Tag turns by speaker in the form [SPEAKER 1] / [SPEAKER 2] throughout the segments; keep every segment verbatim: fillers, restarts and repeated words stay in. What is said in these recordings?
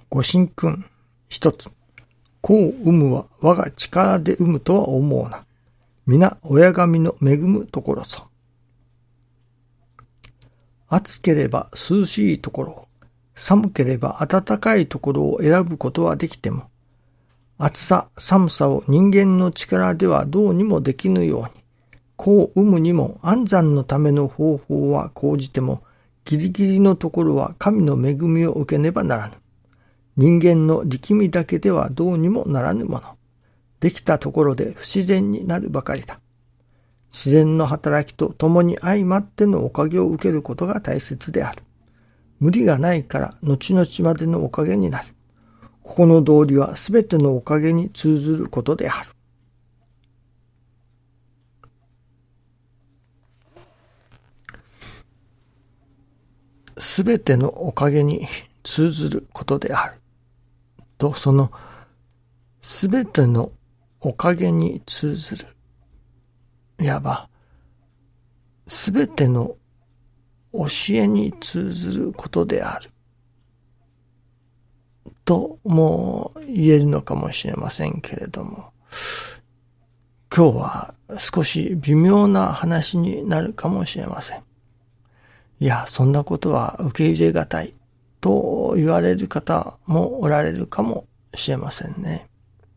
[SPEAKER 1] ご神君一つ。子を産むは我が力で産むとは思うな。皆親神の恵むところぞ。暑ければ涼しいところを、寒ければ暖かいところを選ぶことはできても、暑さ、寒さを人間の力ではどうにもできぬように、子を産むにも安産のための方法は講じても、ギリギリのところは神の恵みを受けねばならぬ。人間の力みだけではどうにもならぬもの。できたところで不自然になるばかりだ。自然の働きと共に相まってのおかげを受けることが大切である。無理がないから後々までのおかげになる。ここの道理はすべてのおかげに通ずることである。すべてのおかげに通ずることである。と、そのすべてのおかげに通ずる。いわば、すべての教えに通ずることである。とも言えるのかもしれませんけれども、今日は少し微妙な話になるかもしれません。いや、そんなことは受け入れがたいと言われる方もおられるかもしれませんね。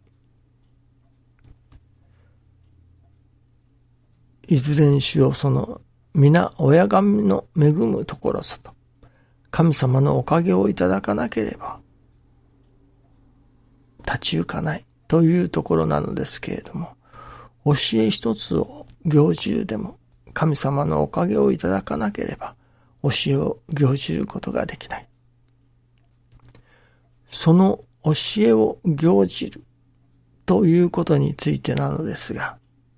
[SPEAKER 1] いずれにしよう、その皆親神の恵むところぞと、神様のおかげをいただかなければ立ち行かないというところなのですけれども、教え一つを行じるでも神様のおかげをいただかなければ教えを行じることができない。その教えを行じるということについてなのですが、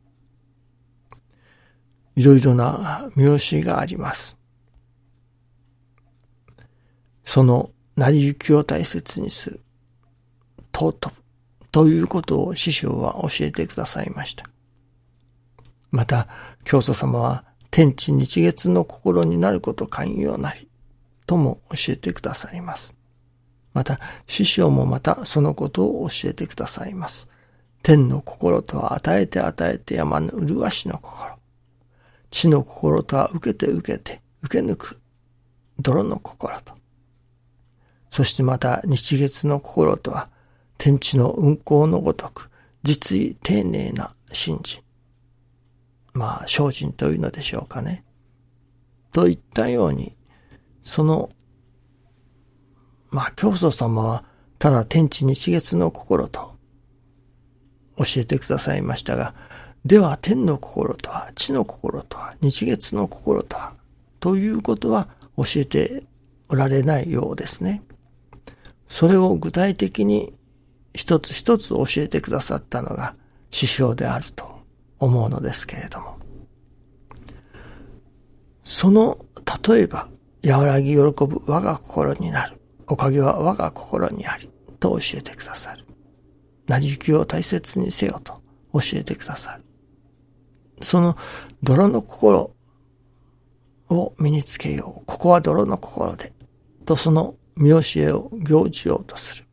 [SPEAKER 1] いろいろな見教えがあります。その成り行きを大切にする、尊ぶということを師匠は教えてくださいました。また教祖様は天地日月の心になること寛容なりとも教えてくださいます。また師匠もまたそのことを教えてくださいます。天の心とは与えて与えてやまぬ麗しの心。地の心とは受けて受けて受け抜く泥の心と。そしてまた日月の心とは天地の運行のごとく実意丁寧な信心。まあ精進というのでしょうかね。といったように、そのまあ教祖様はただ天地日月の心と教えてくださいましたが、では天の心とは地の心とは日月の心とはということは教えておられないようですね。それを具体的に一つ一つ教えてくださったのが師匠であると思うのですけれども、その例えば和らぎ喜ぶ我が心になる、おかげは我が心にありと教えてくださる。成り行きを大切にせよと教えてくださる。その泥の心を身につけよう。ここは泥の心で。とその見教えを行じようとする。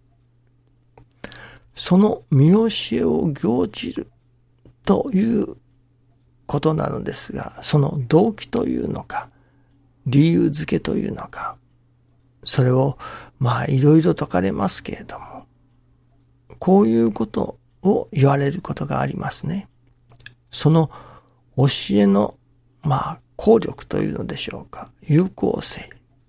[SPEAKER 1] その見教えを行じるということなのですが、その動機というのか、理由付けというのか、それをまあいろいろ説かれますけれども、こういうことを言われることがありますね。その教えのまあ効力というのでしょうか、有効性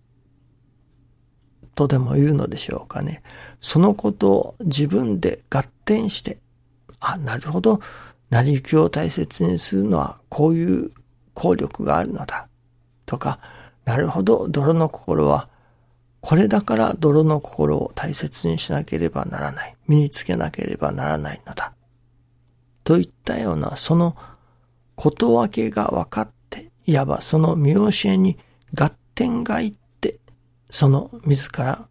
[SPEAKER 1] とでも言うのでしょうかね。そのことを自分で合点して、あ、なるほど、成り行きを大切にするのはこういう効力があるのだとか、なるほど、泥の心はこれだから泥の心を大切にしなければならない、身につけなければならないのだといったような、そのことわけが分かって、いわばその見教えに合点がいって、その自ら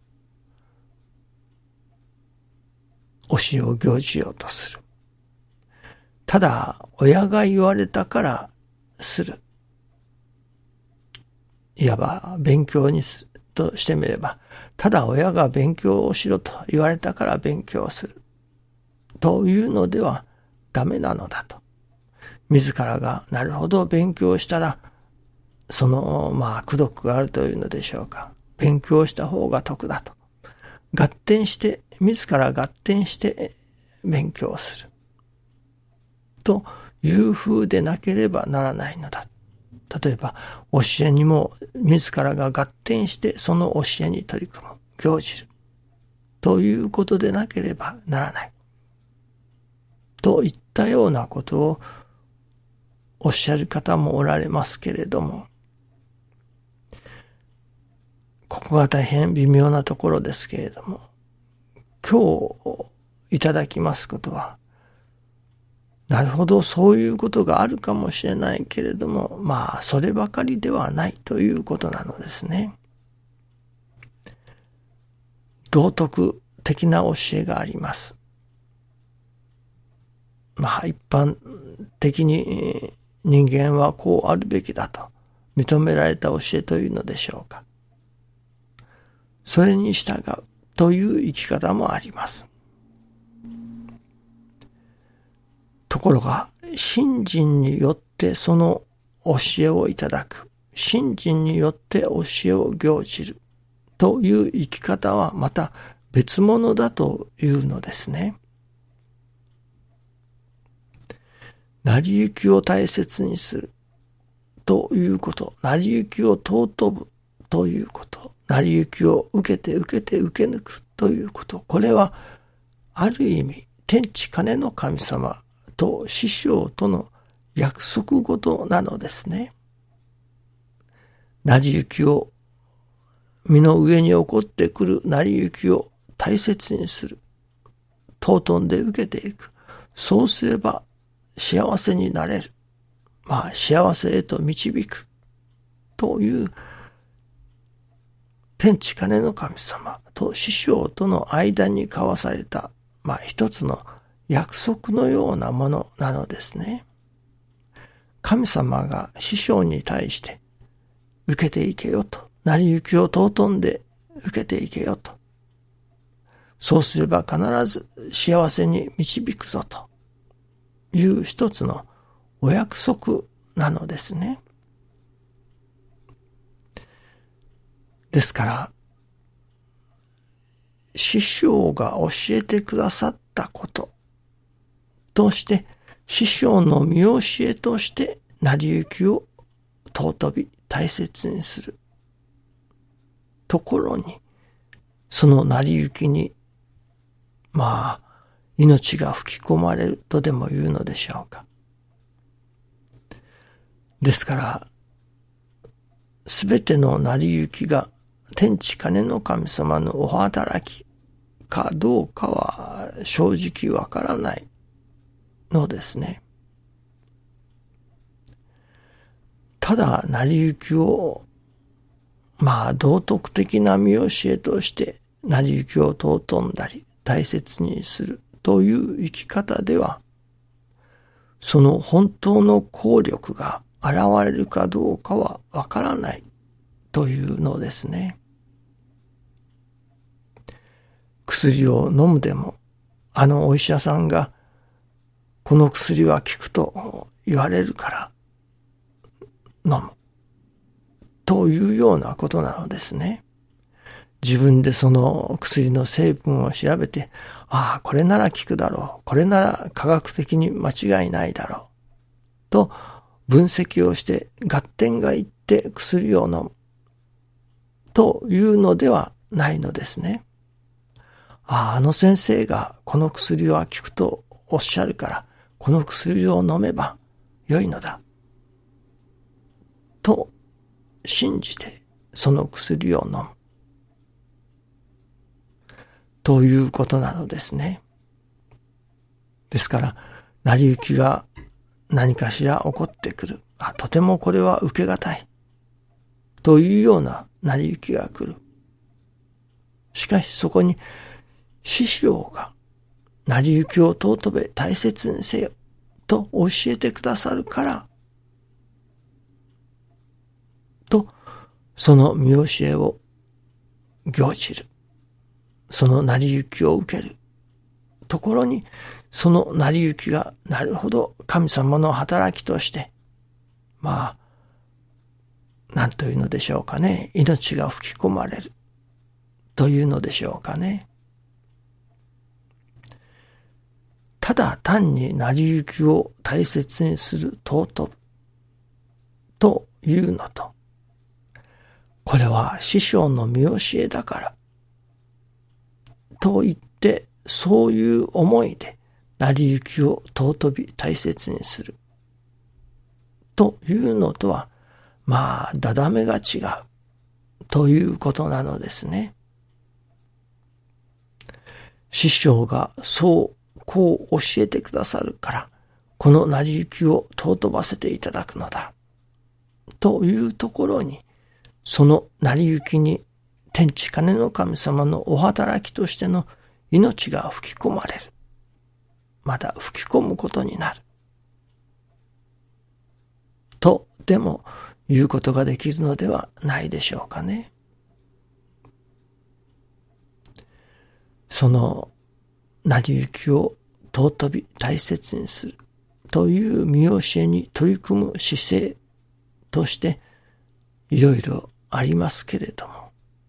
[SPEAKER 1] 教えを行じようとする。ただ親が言われたからする、いわば勉強にとしてみれば、ただ親が勉強をしろと言われたから勉強をするというのではダメなのだと。自らがなるほど勉強したら、そのまあ功徳があるというのでしょうか。勉強した方が得だと。合点して、自ら合点して勉強する。という風でなければならないのだ。例えば、教えにも自らが合点してその教えに取り組む、行じる。ということでなければならない。といったようなことをおっしゃる方もおられますけれども、ここが大変微妙なところですけれども、今日いただきますことは、なるほど、そういうことがあるかもしれないけれども、まあ、そればかりではないということなのですね。道徳的な教えがあります。まあ、一般的に人間はこうあるべきだと認められた教えというのでしょうか。それに従うという生き方もあります。ところが、信心によってその教えをいただく、信心によって教えを行じるという生き方はまた別物だというのですね。成り行きを大切にするということ、成り行きを尊ぶということ、成り行きを受けて受けて受け抜くということ、これはある意味天地金の神様と師匠との約束事なのですね。成り行きを、身の上に起こってくる成り行きを大切にする。尊んで受けていく。そうすれば幸せになれる。まあ幸せへと導く。という天地金の神様と師匠との間に交わされた、まあ一つの約束のようなものなのですね。神様が師匠に対して受けていけよと、成り行きを尊んで受けていけよと。そうすれば必ず幸せに導くぞという一つのお約束なのですね。ですから、師匠が教えてくださったこととして、師匠の見教えとして成り行きを尊び大切にするところに、その成り行きにまあ命が吹き込まれるとでも言うのでしょうか。ですからすべての成り行きが天地金の神様のお働きかどうかは正直わからないのですね。ただ成り行きをまあ道徳的な見教えとして成り行きを尊んだり大切にするという生き方では、その本当の効力が現れるかどうかはわからないというのですね。薬を飲むでも、あのお医者さんがこの薬は効くと言われるから飲むというようなことなのですね。自分でその薬の成分を調べて、ああ、これなら効くだろう。これなら科学的に間違いないだろう。と分析をして合点がいって薬を飲む。というのではないのですね。ああ、あの先生がこの薬は効くとおっしゃるから、この薬を飲めば良いのだ。と信じてその薬を飲む。ということなのですね。ですから、成り行きが何かしら起こってくる。あ、とてもこれは受けがたい。というような成り行きが来る。しかしそこに師匠が成り行きを尊べ大切にせよと教えてくださるから、とその見教えを行じる。その成り行きを受けるところに、その成り行きがなるほど神様の働きとして、まあ、なんというのでしょうかね。命が吹き込まれるというのでしょうかね。ただ単に成り行きを大切にする尊ぶというのと、これは師匠の見教えだからと言って、そういう思いで成り行きを尊び大切にするというのとは、まあ、だだめが違うということなのですね。師匠がそう、こう教えてくださるから、この成り行きを尊ばせていただくのだ。というところに、その成り行きに天地金の神様のお働きとしての命が吹き込まれる。また吹き込むことになる。と、でも言うことができるのではないでしょうかね。その成り行きを尊び大切にするという見教えに取り組む姿勢としていろいろありますけれども、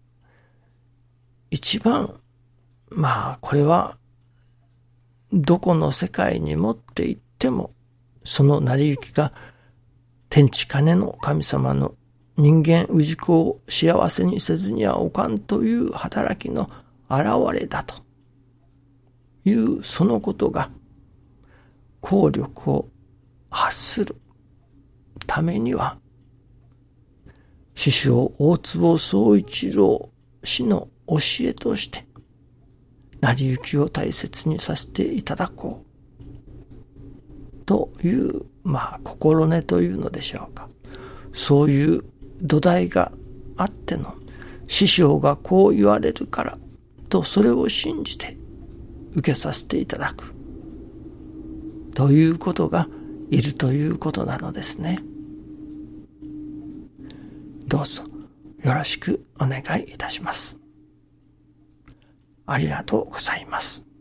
[SPEAKER 1] 一番、まあこれはどこの世界に持って行っても、その成り行きが天地金の神様の人間氏子を幸せにせずにはおかんという働きの現れだというそのことが効力を発するためには、師匠大坪宗一郎氏の教えとして成り行きを大切にさせていただこうという、まあ心根というのでしょうか。そういう土台があっての、師匠がこう言われるからとそれを信じて受けさせていただくということがいるということなのですね。どうぞよろしくお願いいたします。ありがとうございます。